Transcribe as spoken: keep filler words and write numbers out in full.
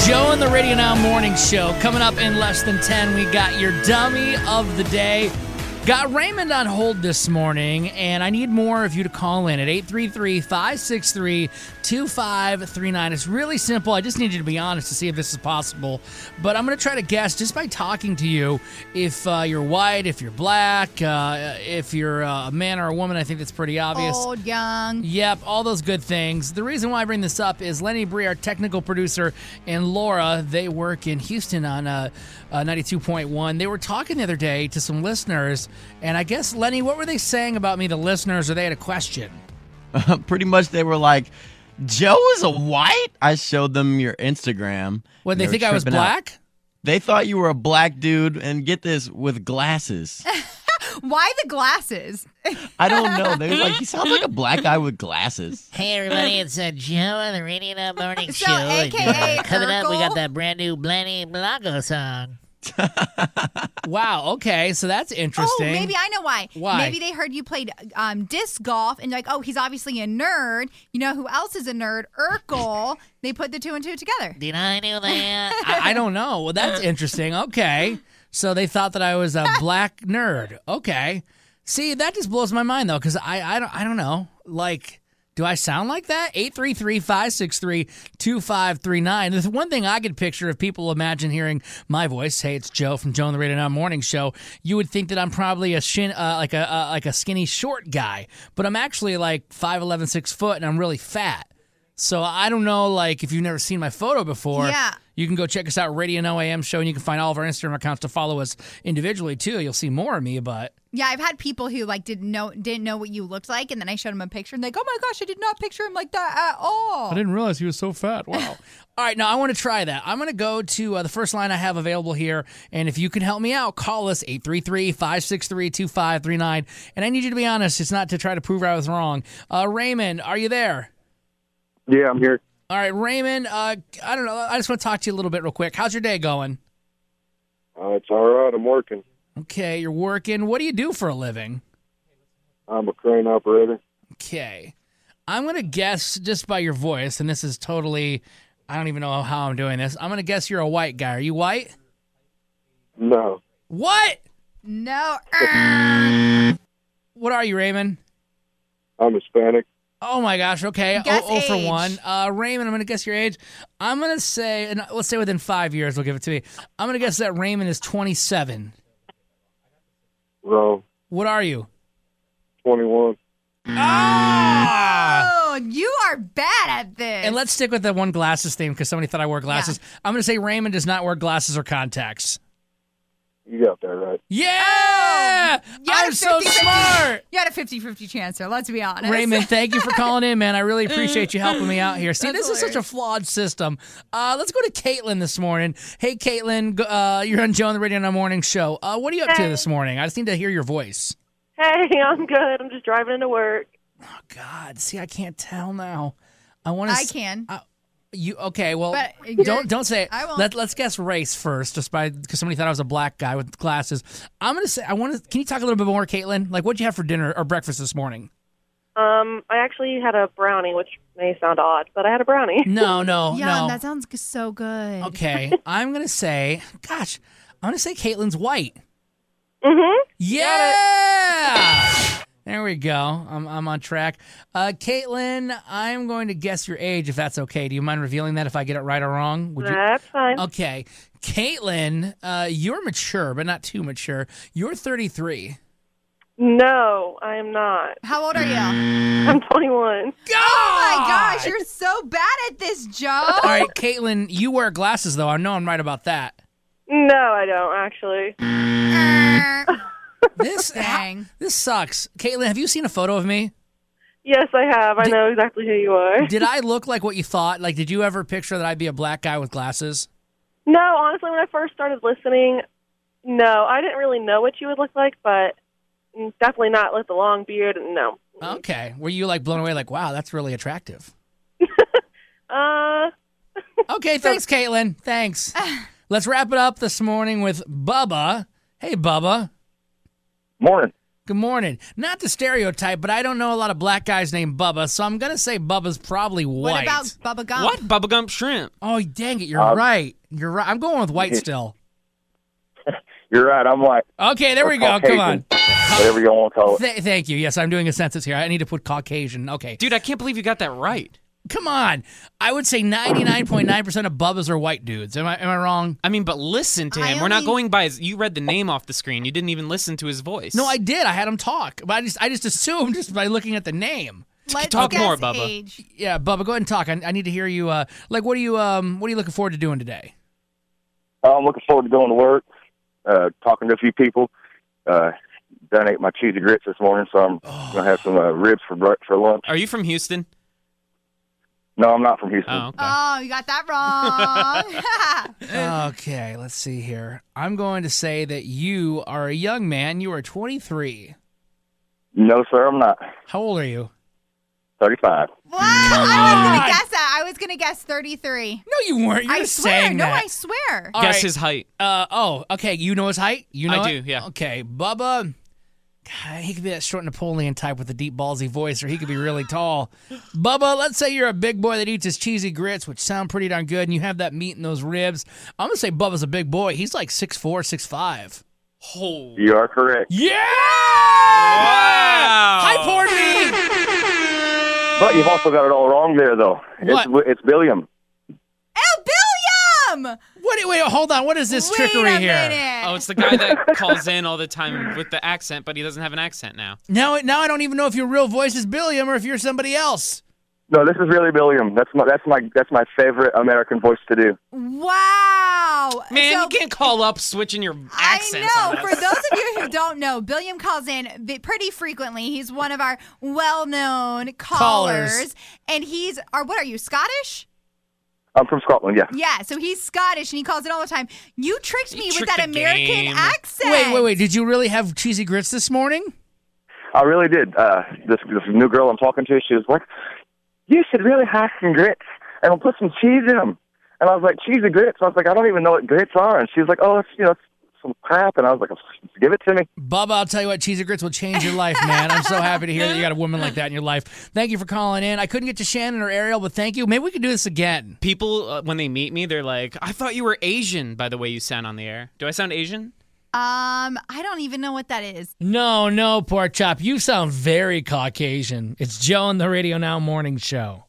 Joe and the Radio Now Morning Show. Coming up in less than ten, we got your dummy of the day. Got Raymond on hold this morning, and I need more of you to call in at eight three three, five six three, two five three nine. It's really simple. I just need you to be honest to see if this is possible. But I'm going to try to guess just by talking to you if uh, you're white, if you're black, uh, if you're uh, a man or a woman. I think that's pretty obvious. Old, young. Yep, all those good things. The reason why I bring this up is Lenny Bree, our technical producer, and Laura, they work in Houston on uh, uh, ninety-two point one. They were talking the other day to some listeners. And I guess, Lenny, what were they saying about me, the listeners, or they had a question? Uh, pretty much they were like, Joe is a white? I showed them your Instagram. What, they think I was black? Out. They thought you were a black dude, and get this, with glasses. Why the glasses? I don't know. They were like, he sounds like a black guy with glasses. Hey, everybody, it's uh, Joe on the Radio Now Morning So, Show. A K A And, uh, coming up, we Urkel. got that brand new Blaney Blanco song. Wow, okay, so that's interesting. Oh, maybe I know why. Why? Maybe they heard you played um, disc golf and like, oh, he's obviously a nerd. You know who else is a nerd? Urkel. They put the two and two together. Did I do that? I, I don't know. Well, that's interesting. Okay. So they thought that I was a black nerd. Okay. See, that just blows my mind, though, because I, I, don't, I don't know. Like, do I sound like that? eight three three, five six three, two five three nine. There's one thing I could picture if people imagine hearing my voice. Hey, it's Joe from Joe and the Radio Now Morning Show. You would think that I'm probably a shin, uh, like a uh, like a skinny short guy, but I'm actually like five eleven, six foot, and I'm really fat. So I don't know, like, if you've never seen my photo before, Yeah. you can go check us out, Radio Now A M Show, and you can find all of our Instagram accounts to follow us individually, too. You'll see more of me, but... Yeah, I've had people who like didn't know didn't know what you looked like, and then I showed them a picture, and they go, "Oh my gosh, I did not picture him like that at all." I didn't realize he was so fat. Wow. All right, now I want to try that. I'm going to go to uh, the first line I have available here, and if you can help me out, call us eight three three, five six three, two five three nine. And I need you to be honest. It's not to try to prove I was wrong. Uh, Raymond, are you there? Yeah, I'm here. All right, Raymond, uh, I don't know. I just want to talk to you a little bit real quick. How's your day going? Uh, it's all right. I'm working. Okay, you're working. What do you do for a living? I'm a crane operator. Okay. I'm going to guess just by your voice, and this is totally, I don't even know how I'm doing this. I'm going to guess you're a white guy. Are you white? No. What? No. What are you, Raymond? I'm Hispanic. Oh, my gosh. Okay. Guess oh, oh for age. one. Uh, Raymond, I'm going to guess your age. I'm going to say, and let's say within five years, we'll give it to me. I'm going to guess that Raymond is twenty-seven. Wrong. What are you? twenty-one. Ah! Oh, you are bad at this. And let's stick with the one glasses theme because somebody thought I wore glasses. I'm going to say Raymond does not wear glasses or contacts. You got that right. Yeah! You had I'm a so fifty fifty smart! You had a fifty-fifty chance there, let's be honest. Raymond, thank you for calling in, man. I really appreciate you helping me out here. See, That's this is such a hilarious. flawed system. Uh, let's go to Caitlin this morning. Hey, Caitlin, go- uh, you're on Joe on the Radio Now Morning Show. Uh, what are you up to Hey. this morning? I just need to hear your voice. Hey, I'm good. I'm just driving into work. Oh, God. See, I can't tell now. I want to. I can. You okay? Well, But you're- don't don't say it. I won't. Let Let's guess race first, just by because somebody thought I was a black guy with glasses. I'm gonna say I want to. Can you talk a little bit more, Caitlin? Like, what'd you have for dinner or breakfast this morning? Um, I actually had a brownie, which may sound odd, but I had a brownie. No, no, Yeah, no. that sounds g- so good. Okay, I'm gonna say, gosh, I'm gonna say Caitlin's white. Mm-hmm. Yeah. There we go. I'm I'm on track. Uh, Caitlin, I'm going to guess your age if that's okay. Do you mind revealing that if I get it right or wrong? Would you? That's fine. Okay, Caitlin, uh, you're mature, but not too mature. You're thirty-three. No, I am not. How old are you? I'm twenty-one. Oh my gosh, you're so bad at this, Joe. All right, Caitlin, you wear glasses though. I know I'm right about that. No, I don't, actually. This Dang. this sucks. Caitlin, have you seen a photo of me? Yes, I have. I Did- know exactly who you are. Did I look like what you thought? Like, did you ever picture that I'd be a black guy with glasses? No, honestly, when I first started listening, no, I didn't really know what you would look like, but definitely not with the long beard. No. Okay. Were you like blown away? Like, wow, that's really attractive. Uh, Okay, thanks, Caitlin. Thanks. Let's wrap it up this morning with Bubba. Hey, Bubba. Morning. Good morning. Not to stereotype, but I don't know a lot of black guys named Bubba, so I'm going to say Bubba's probably white. What about Bubba Gump? What? Bubba Gump Shrimp. Oh, dang it. You're Uh, right. You're right. I'm going with white still. You're right. I'm white. Okay, there Or we go. Come on. Caucasian, whatever you want to call it. Th- thank you. Yes, I'm doing a census here. I need to put Caucasian. Okay. Dude, I can't believe you got that right. Come on. I would say ninety-nine point nine percent of Bubbas are white dudes. Am I am I wrong? I mean, but listen to I him. We're not only- going by his. You read the name off the screen. You didn't even listen to his voice. No, I did. I had him talk. But I just I just assumed just by looking at the name. Let's Talk guess more, Bubba. age. Yeah, Bubba, go ahead and talk. I, I need to hear you. Uh, like, what are you um what are you looking forward to doing today? I'm looking forward to going to work, uh, talking to a few people. Uh, done ate my cheesy grits this morning, so I'm Oh. going to have some uh, ribs for br- for lunch. Are you from Houston? No, I'm not from Houston. Oh, okay. Oh, you got that wrong. Okay, let's see here. I'm going to say that you are a young man. You are twenty-three. No, sir, I'm not. How old are you? thirty-five. Wow, I was on. gonna guess that. I was gonna guess thirty-three. No, you weren't. You're I swear. saying No, that. I swear. All Guess right. his height. Uh oh. Okay. You know his height. You know I it? do, yeah. Okay, Bubba. God, he could be that short Napoleon type with a deep ballsy voice, or he could be really tall. Bubba, let's say you're a big boy that eats his cheesy grits, which sound pretty darn good, and you have that meat in those ribs. I'm gonna say Bubba's a big boy. He's like six four, six five. Oh. You are correct. Yeah! Wow. Hi, porn me. But you've also got it all wrong there, though. What? It's, it's Billiam. Oh, Billiam! Wait, wait, hold on. What is this Wait trickery a here? minute. Oh, it's the guy that calls in all the time with the accent, but he doesn't have an accent now. Now, now I don't even know if your real voice is Billiam or if you're somebody else. No, this is really Billiam. That's my that's my that's my favorite American voice to do. Wow. Man, So- you can't call up switching your accents. I on know. us. For those of you who don't know, Billiam calls in vi- pretty frequently. He's one of our well-known callers, Callers. and he's. Or what are you, Scottish? I'm from Scotland, yeah. Yeah. So he's Scottish, and he calls in all the time. You tricked me You with tricked that the American game. accent. Wait, wait, wait. Did you really have cheesy grits this morning? I really did. Uh, this this new girl I'm talking to, she was like, "You should really have some grits, and we'll put some cheese in them." And I was like, "Cheesy grits?" I was like, "I don't even know what grits are." And she was like, "Oh, it's you know it's some crap." And I was like, "Give it to me." Bubba, I'll tell you what, cheesy grits will change your life, man. I'm so happy to hear that you got a woman like that in your life. Thank you for calling in. I couldn't get to Shannon or Ariel, but thank you. Maybe we could do this again. People, uh, when they meet me, they're like, I thought you were Asian by the way you sound on the air. Do I sound Asian? Um, I don't even know what that is. No, no, Pork Chop. You sound very Caucasian. It's Joe on the Radio Now Morning Show.